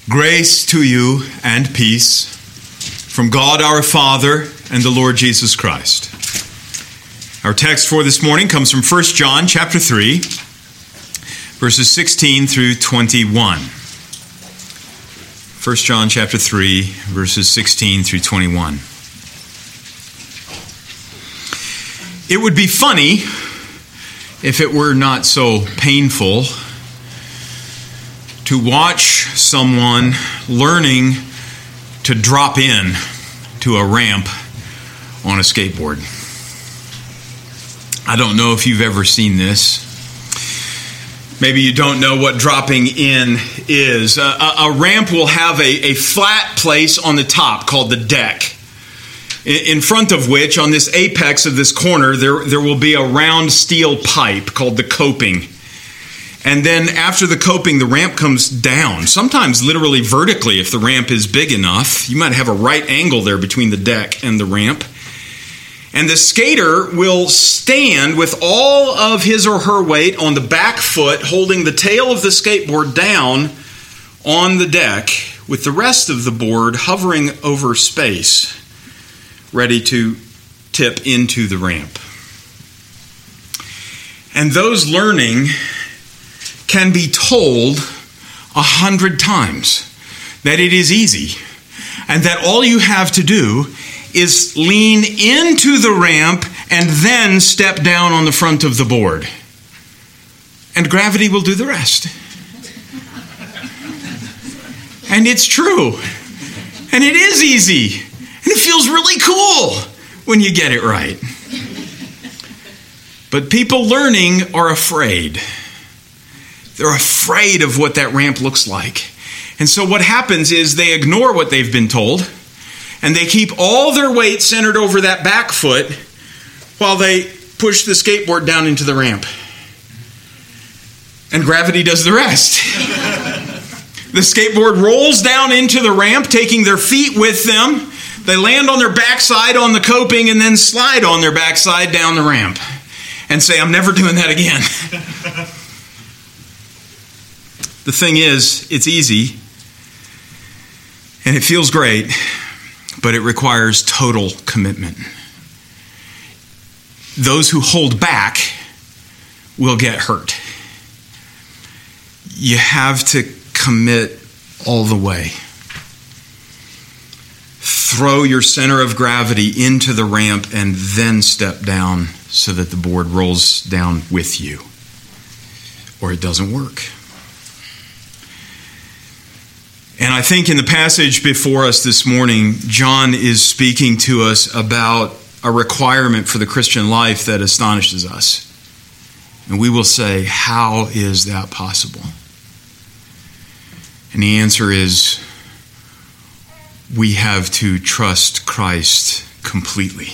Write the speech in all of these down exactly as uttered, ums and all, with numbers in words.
Grace to you and peace from God our Father and the Lord Jesus Christ. Our text for this morning comes from First John chapter three, verses sixteen through twenty-one. First John chapter three, verses sixteen through twenty-one. It would be funny if it were not so painful to watch someone learning to drop in to a ramp on a skateboard. I don't know if you've ever seen this. Maybe you don't know what dropping in is. A, a, a ramp will have a, a flat place on the top called the deck, in front of which, on this apex of this corner, there, there will be a round steel pipe called the coping. And then after the coping, the ramp comes down, sometimes literally vertically if the ramp is big enough. You might have a right angle there between the deck and the ramp. And the skater will stand with all of his or her weight on the back foot, holding the tail of the skateboard down on the deck, with the rest of the board hovering over space, ready to tip into the ramp. And those learning can be told a hundred times that it is easy and that all you have to do is lean into the ramp and then step down on the front of the board. And gravity will do the rest. And it's true. And it is easy. And it feels really cool when you get it right. But people learning are afraid. They're afraid of what that ramp looks like. And so what happens is they ignore what they've been told, and they keep all their weight centered over that back foot while they push the skateboard down into the ramp. And gravity does the rest. The skateboard rolls down into the ramp, taking their feet with them. They land on their backside on the coping and then slide on their backside down the ramp and say, "I'm never doing that again." The thing is, it's easy, and it feels great, but it requires total commitment. Those who hold back will get hurt. You have to commit all the way. Throw your center of gravity into the ramp and then step down so that the board rolls down with you, or it doesn't work. And I think in the passage before us this morning, John is speaking to us about a requirement for the Christian life that astonishes us. And we will say, how is that possible? And the answer is, we have to trust Christ completely.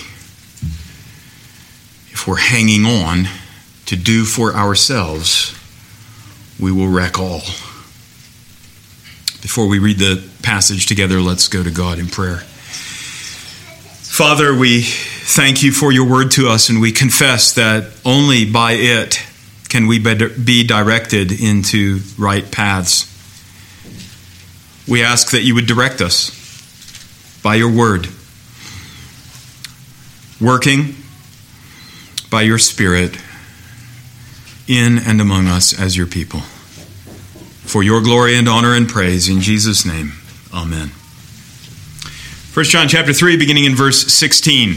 If we're hanging on to do for ourselves, we will wreck all. Before we read the passage together, let's go to God in prayer. Father, we thank you for your word to us, and we confess that only by it can we be directed into right paths. We ask that you would direct us by your word, working by your Spirit in and among us as your people. For your glory and honor and praise, in Jesus' name, amen. First John chapter three, beginning in verse sixteen.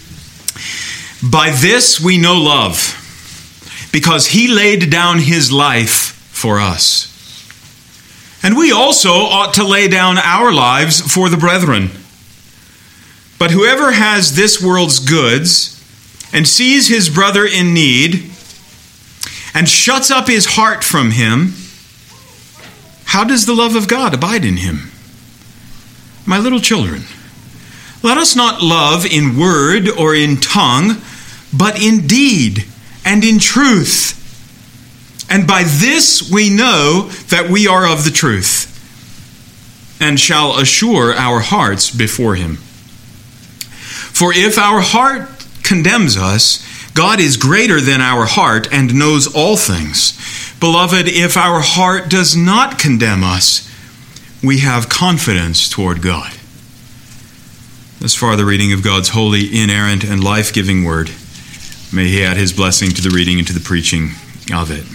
By this we know love, because he laid down his life for us. And we also ought to lay down our lives for the brethren. But whoever has this world's goods and sees his brother in need and shuts up his heart from him, how does the love of God abide in him? My little children, let us not love in word or in tongue, but in deed and in truth. And by this we know that we are of the truth, and shall assure our hearts before him. For if our heart condemns us, God is greater than our heart and knows all things. Beloved, if our heart does not condemn us, we have confidence toward God. Thus far, the reading of God's holy, inerrant, and life-giving word. May he add his blessing to the reading and to the preaching of it.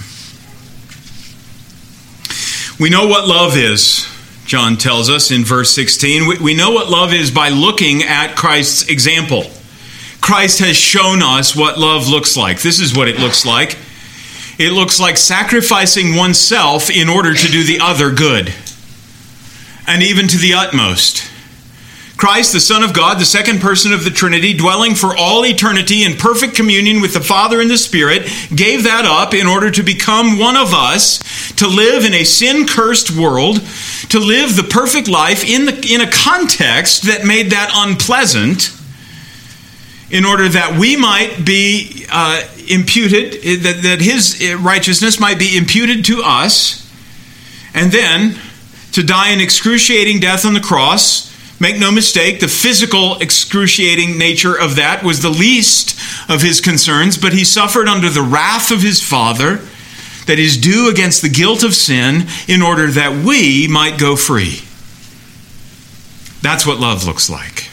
We know what love is, John tells us in verse sixteen. We know what love is by looking at Christ's example. Christ has shown us what love looks like. This is what it looks like. It looks like sacrificing oneself in order to do the other good, and even to the utmost. Christ, the Son of God, the second person of the Trinity, dwelling for all eternity in perfect communion with the Father and the Spirit, gave that up in order to become one of us, to live in a sin-cursed world, to live the perfect life in, the, in a context that made that unpleasant, in order that we might be uh, imputed, that, that his righteousness might be imputed to us, and then to die an excruciating death on the cross. Make no mistake, the physical excruciating nature of that was the least of his concerns, but he suffered under the wrath of his Father that is due against the guilt of sin in order that we might go free. That's what love looks like.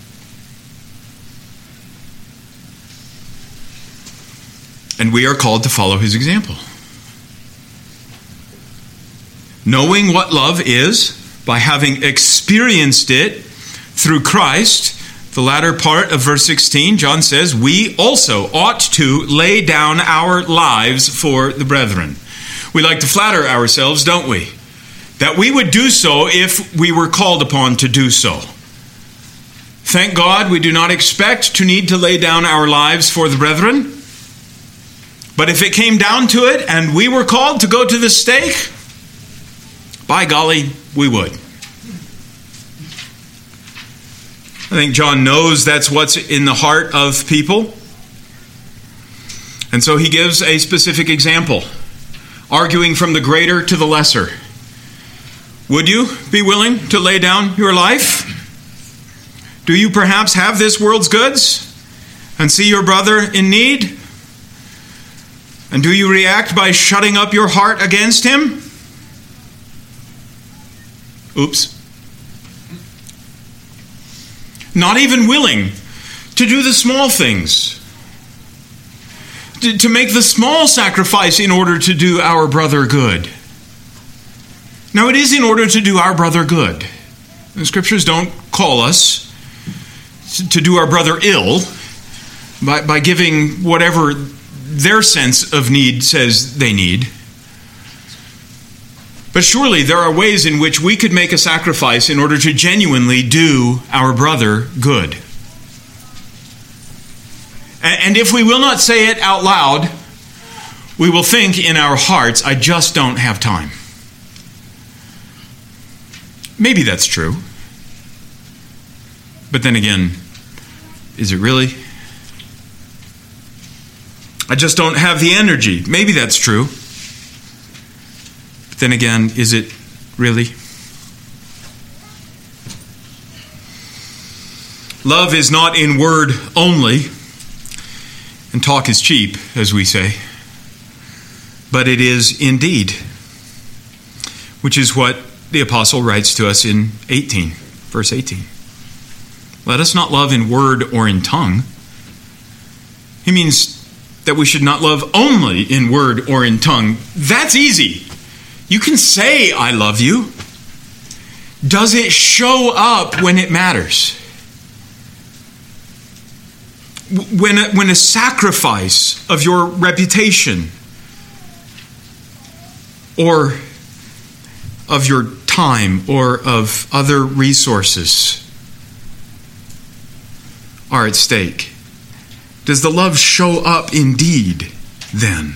And we are called to follow his example. Knowing what love is, by having experienced it through Christ, the latter part of verse sixteen, John says, we also ought to lay down our lives for the brethren. We like to flatter ourselves, don't we? That we would do so if we were called upon to do so. Thank God we do not expect to need to lay down our lives for the brethren. But if it came down to it and we were called to go to the stake, by golly, we would. I think John knows that's what's in the heart of people. And so he gives a specific example, arguing from the greater to the lesser. Would you be willing to lay down your life? Do you perhaps have this world's goods and see your brother in need? And do you react by shutting up your heart against him? Oops. Not even willing to do the small things, to, to make the small sacrifice in order to do our brother good. Now, it is in order to do our brother good. The Scriptures don't call us to do our brother ill by, by giving whatever their sense of need says they need. But surely there are ways in which we could make a sacrifice in order to genuinely do our brother good. And if we will not say it out loud, we will think in our hearts, I just don't have time. Maybe that's true. But then again, is it really? I just don't have the energy. Maybe that's true. But then again, is it really? Love is not in word only, and talk is cheap, as we say, but it is in deed, which is what the apostle writes to us in eighteen, verse eighteen. Let us not love in word or in tongue. He means that we should not love only in word or in tongue. That's easy. You can say, I love you. Does it show up when it matters? When a, when a sacrifice of your reputation or of your time or of other resources are at stake, does the love show up indeed then?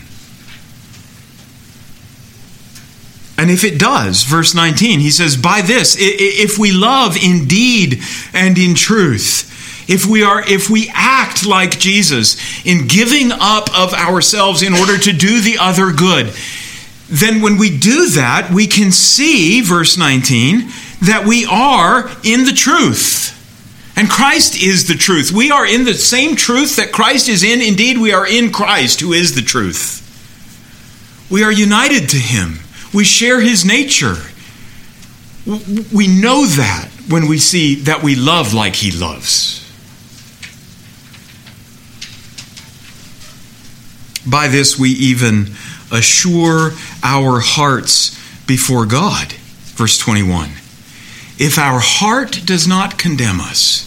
And if it does, verse nineteen, he says, by this, if we love in deed and in truth, if we are, if we act like Jesus in giving up of ourselves in order to do the other good, then when we do that, we can see, verse nineteen, that we are in the truth. And Christ is the truth. We are in the same truth that Christ is in. Indeed, we are in Christ, who is the truth. We are united to him. We share his nature. We know that when we see that we love like he loves. By this we even assure our hearts before God. Verse twenty-one. If our heart does not condemn us,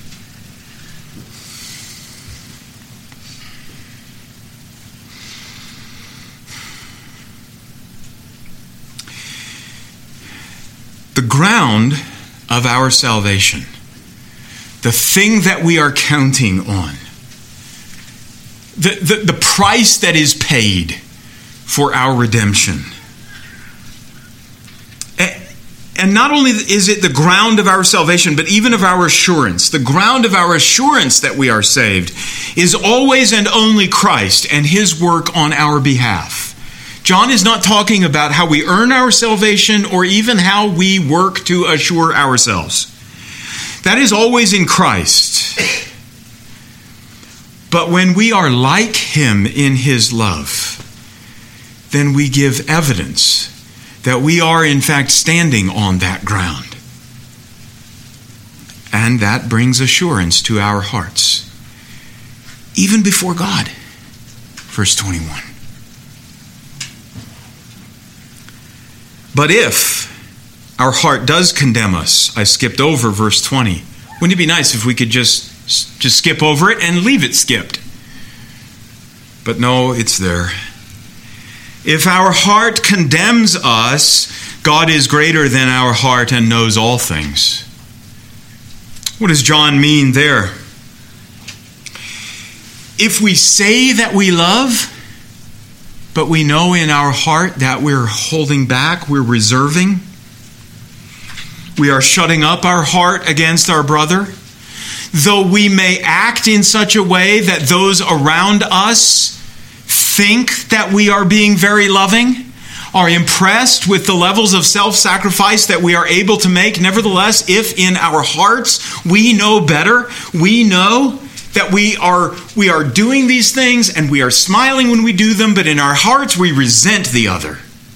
the ground of our salvation, the thing that we are counting on, the, the, the price that is paid for our redemption. And not only is it the ground of our salvation, but even of our assurance. The ground of our assurance that we are saved is always and only Christ and his work on our behalf. John is not talking about how we earn our salvation or even how we work to assure ourselves. That is always in Christ. But when we are like him in his love, then we give evidence that we are in fact standing on that ground. And that brings assurance to our hearts, even before God. Verse twenty-one. But if our heart does condemn us, I skipped over verse twenty. Wouldn't it be nice if we could just, just skip over it and leave it skipped? But no, it's there. If our heart condemns us, God is greater than our heart and knows all things. What does John mean there? If we say that we love, but we know in our heart that we're holding back, we're reserving, we are shutting up our heart against our brother, though we may act in such a way that those around us think that we are being very loving, are impressed with the levels of self-sacrifice that we are able to make. Nevertheless, if in our hearts we know better, we know that we are, we are doing these things and we are smiling when we do them, but in our hearts we resent the other.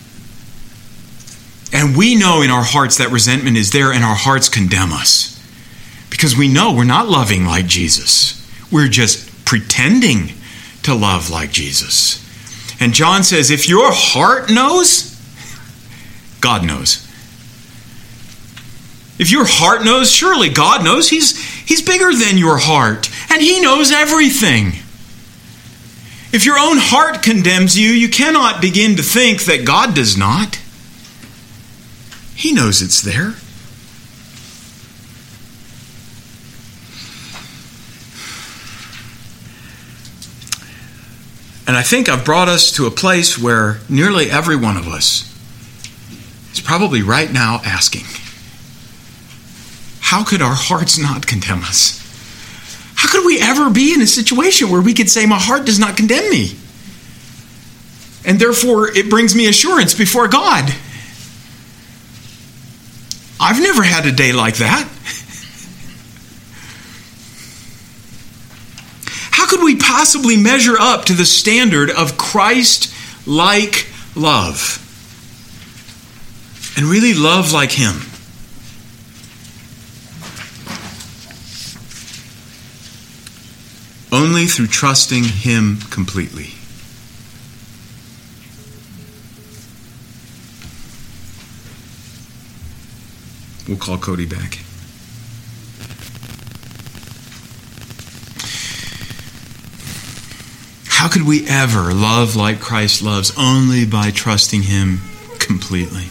And we know in our hearts that resentment is there and our hearts condemn us. Because we know we're not loving like Jesus. We're just pretending to love like Jesus. And John says, if your heart knows, God knows. If your heart knows, surely God knows. He's, he's bigger than your heart, and he knows everything. If your own heart condemns you, you cannot begin to think that God does not. He knows it's there. And I think I've brought us to a place where nearly every one of us is probably right now asking, how could our hearts not condemn us? How could we ever be in a situation where we could say, my heart does not condemn me? And therefore, it brings me assurance before God. I've never had a day like that. How could we possibly measure up to the standard of Christ-like love and really love like him? Only through trusting him completely. We'll call Cody back. How could we ever love like Christ loves? Only by trusting him completely.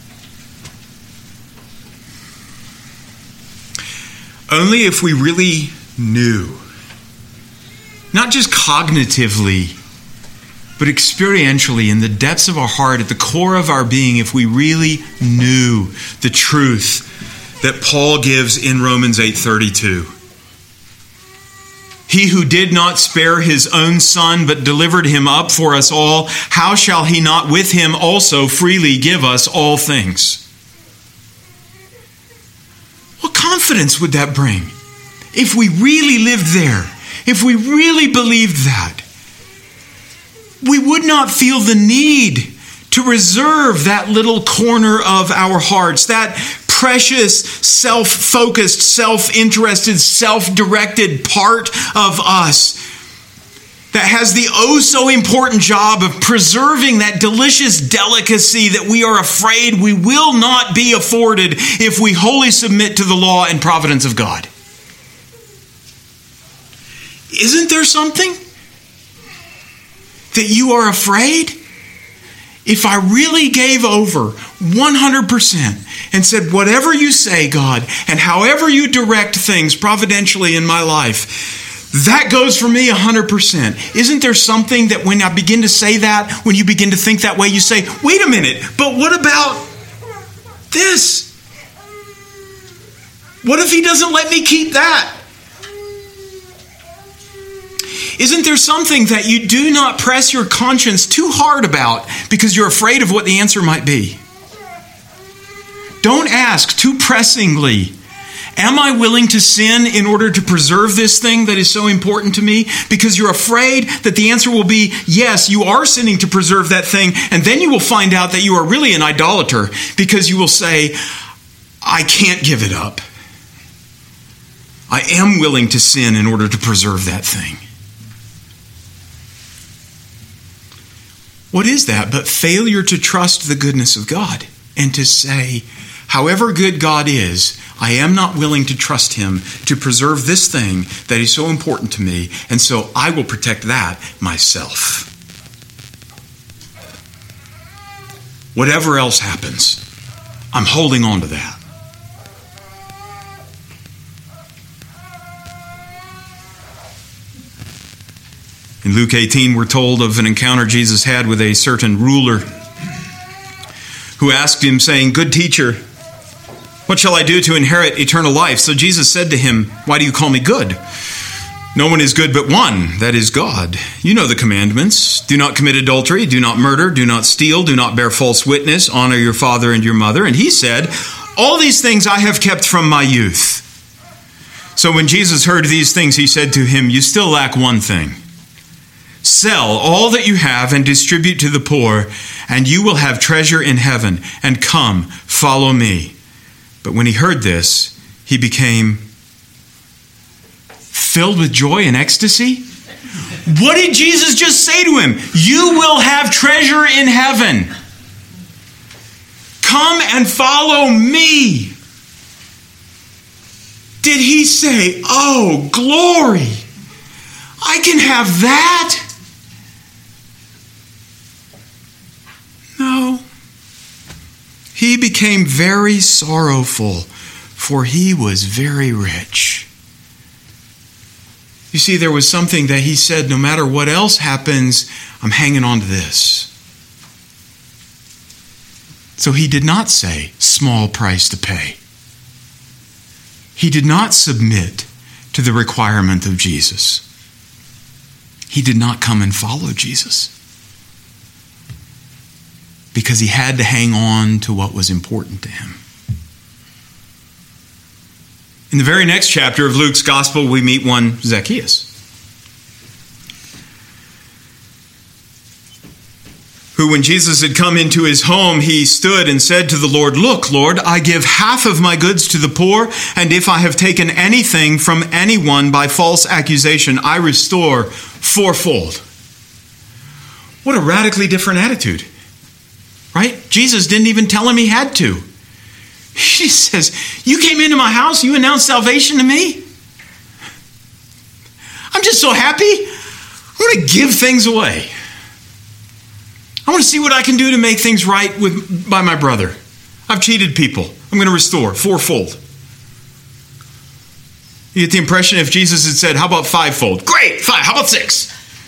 Only if we really knew, not just cognitively, but experientially in the depths of our heart, at the core of our being, if we really knew the truth that Paul gives in Romans eight thirty-two. He who did not spare his own son, but delivered him up for us all, how shall he not with him also freely give us all things? What confidence would that bring? If we really lived there, if we really believed that, we would not feel the need to reserve that little corner of our hearts, that precious, self-focused, self-interested, self-directed part of us that has the oh so important job of preserving that delicious delicacy that we are afraid we will not be afforded if we wholly submit to the law and providence of God. Isn't there something that you are afraid? If I really gave over one hundred percent and said, whatever you say, God, and however you direct things providentially in my life, that goes for me one hundred percent. Isn't there something that when I begin to say that, when you begin to think that way, you say, wait a minute, but what about this? What if he doesn't let me keep that? Isn't there something that you do not press your conscience too hard about because you're afraid of what the answer might be? Don't ask too pressingly, am I willing to sin in order to preserve this thing that is so important to me? Because you're afraid that the answer will be, yes, you are sinning to preserve that thing, and then you will find out that you are really an idolater because you will say, I can't give it up. I am willing to sin in order to preserve that thing. What is that but failure to trust the goodness of God and to say, however good God is, I am not willing to trust him to preserve this thing that is so important to me, and so I will protect that myself. Whatever else happens, I'm holding on to that. In Luke eighteen, we're told of an encounter Jesus had with a certain ruler who asked him, saying, "Good teacher, what shall I do to inherit eternal life?" So Jesus said to him, "Why do you call me good? No one is good but one, that is God. You know the commandments. Do not commit adultery, do not murder, do not steal, do not bear false witness, honor your father and your mother." And he said, "All these things I have kept from my youth." So when Jesus heard these things, he said to him, "You still lack one thing. Sell all that you have and distribute to the poor, and you will have treasure in heaven. And come, follow me." But when he heard this, he became filled with joy and ecstasy. What did Jesus just say to him? You will have treasure in heaven. Come and follow me. Did he say, oh, glory, I can have that? No. He became very sorrowful, for he was very rich. You see, there was something that he said, no matter what else happens, I'm hanging on to this. So he did not say, small price to pay. He did not submit to the requirement of Jesus. He did not come and follow Jesus because he had to hang on to what was important to him. In the very next chapter of Luke's gospel, we meet one Zacchaeus, who, when Jesus had come into his home, he stood and said to the Lord, "Look, Lord, I give half of my goods to the poor, and if I have taken anything from anyone by false accusation, I restore fourfold." What a radically different attitude, right? Jesus didn't even tell him he had to. He says, you came into my house, you announced salvation to me. I'm just so happy. I want to give things away. I want to see what I can do to make things right with by my brother. I've cheated people. I'm going to restore fourfold. You get the impression if Jesus had said, how about fivefold? Great, five. How about six?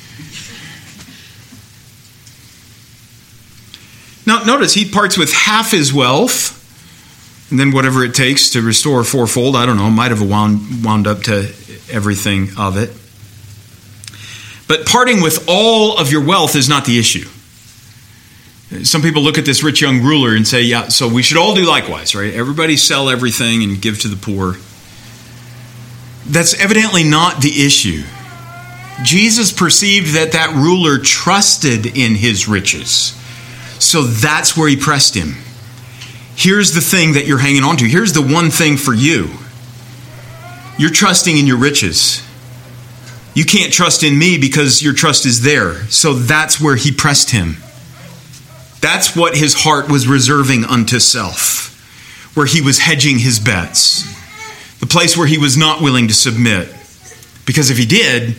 Now, notice he parts with half his wealth, and then whatever it takes to restore fourfold. I don't know, might have wound, wound up to everything of it. But parting with all of your wealth is not the issue. Some people look at this rich young ruler and say, yeah, so we should all do likewise, right? Everybody sell everything and give to the poor. That's evidently not the issue. Jesus perceived that that ruler trusted in his riches. So that's where he pressed him. Here's the thing that you're hanging on to. Here's the one thing for you. You're trusting in your riches. You can't trust in me because your trust is there. So that's where he pressed him. That's what his heart was reserving unto self, where he was hedging his bets. The place where he was not willing to submit. Because if he did,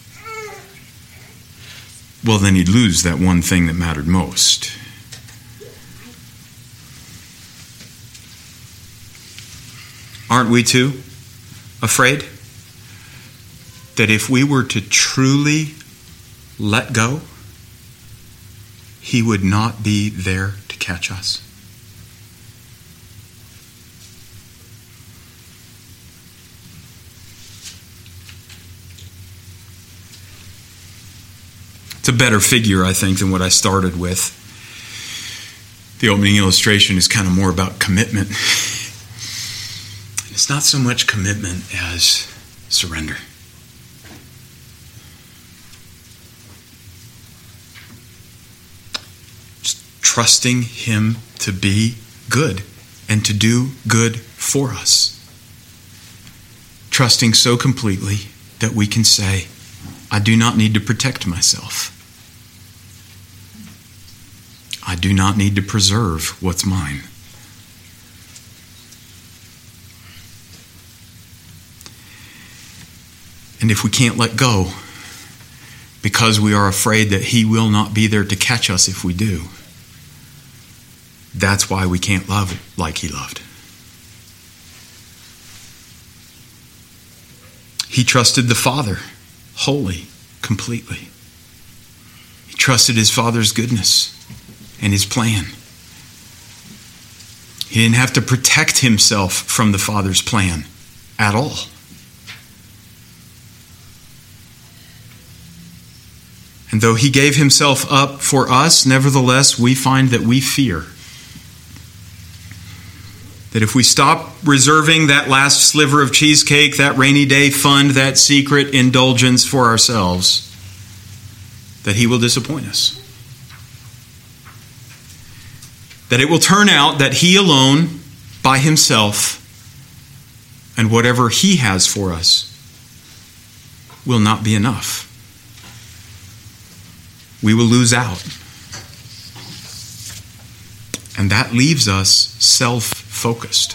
well, then he'd lose that one thing that mattered most. Aren't we too afraid that if we were to truly let go, he would not be there to catch us? It's a better figure, I think, than what I started with. The opening illustration is kind of more about commitment. It's not so much commitment as surrender. Just trusting him to be good and to do good for us. Trusting so completely that we can say, I do not need to protect myself. I do not need to preserve what's mine. And if we can't let go because we are afraid that he will not be there to catch us if we do, that's why we can't love like he loved. He trusted the Father wholly, completely. He trusted his Father's goodness and his plan. He didn't have to protect himself from the Father's plan at all. And though he gave himself up for us, nevertheless, we find that we fear that if we stop reserving that last sliver of cheesecake, that rainy day fund, that secret indulgence for ourselves, that he will disappoint us. That it will turn out that he alone, by himself, and whatever he has for us, will not be enough. We will lose out. And that leaves us self-focused.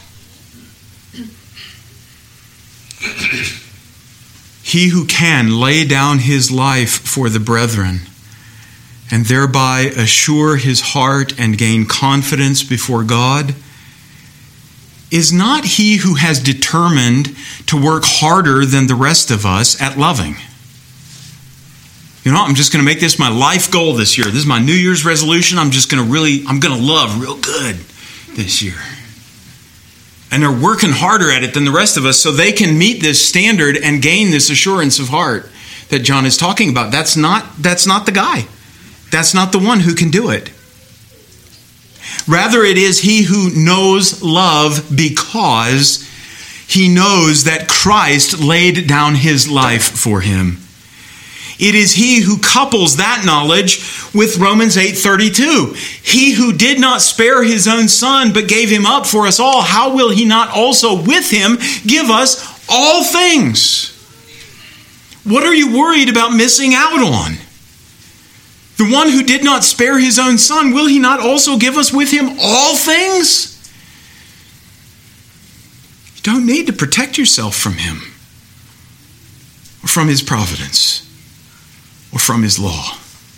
He who can lay down his life for the brethren and thereby assure his heart and gain confidence before God is not he who has determined to work harder than the rest of us at loving. You know, I'm just going to make this my life goal this year. This is my New Year's resolution. I'm just going to really, I'm going to love real good this year. And they're working harder at it than the rest of us so they can meet this standard and gain this assurance of heart that John is talking about. That's not, that's not the guy. That's not the one who can do it. Rather, it is he who knows love because he knows that Christ laid down his life for him. It is he who couples that knowledge with Romans eight thirty-two. He who did not spare his own son, but gave him up for us all, how will he not also with him give us all things? What are you worried about missing out on? The one who did not spare his own son, will he not also give us with him all things? You don't need to protect yourself from him, or from his providence, or from his law.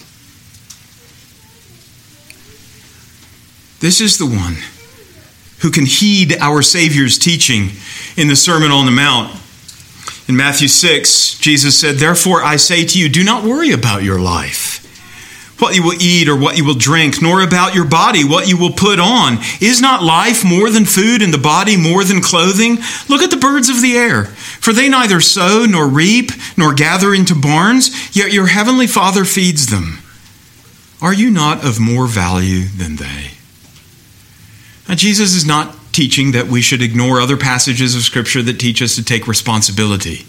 This is the one who can heed our Savior's teaching in the Sermon on the Mount. In Matthew six, Jesus said, "Therefore I say to you, do not worry about your life, what you will eat or what you will drink, nor about your body, what you will put on. Is not life more than food and the body more than clothing? Look at the birds of the air, for they neither sow nor reap nor gather into barns, yet your heavenly Father feeds them. Are you not of more value than they?" Now, Jesus is not teaching that we should ignore other passages of Scripture that teach us to take responsibility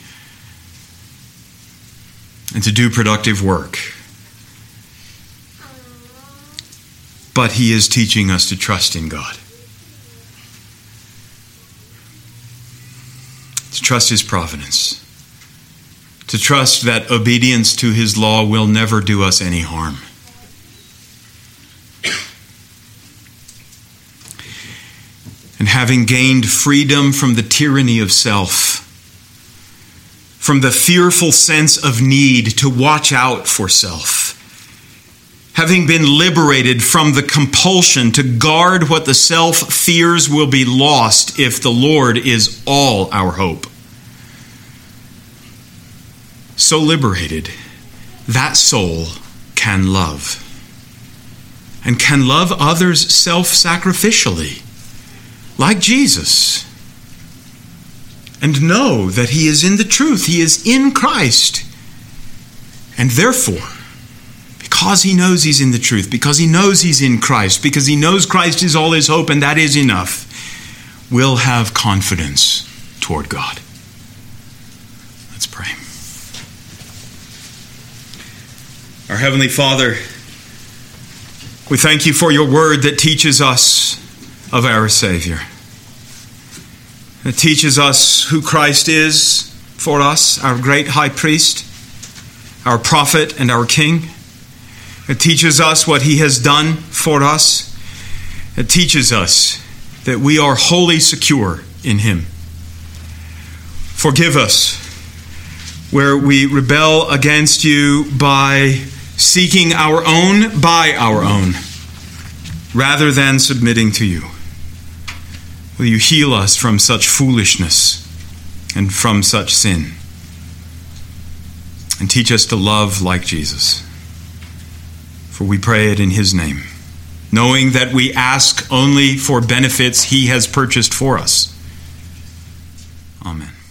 and to do productive work. but he is teaching us to trust in God. To trust his providence. To trust that obedience to his law will never do us any harm. And having gained freedom from the tyranny of self, from the fearful sense of need to watch out for self, having been liberated from the compulsion to guard what the self fears will be lost if the Lord is all our hope. So liberated, that soul can love. And can love others self-sacrificially, like Jesus. And know that he is in the truth. He is in Christ. And therefore, because he knows he's in the truth, because he knows he's in Christ, because he knows Christ is all his hope and that is enough, will have confidence toward God. Let's pray. Our Heavenly Father, we thank you for your word that teaches us of our Savior. It teaches us who Christ is for us, our great high priest, our prophet and our king. It teaches us what he has done for us. It teaches us that we are wholly secure in him. Forgive us where we rebel against you by seeking our own by our own, rather than submitting to you. Will you heal us from such foolishness and from such sin? And teach us to love like Jesus. For we pray it in his name, knowing that we ask only for benefits he has purchased for us. Amen.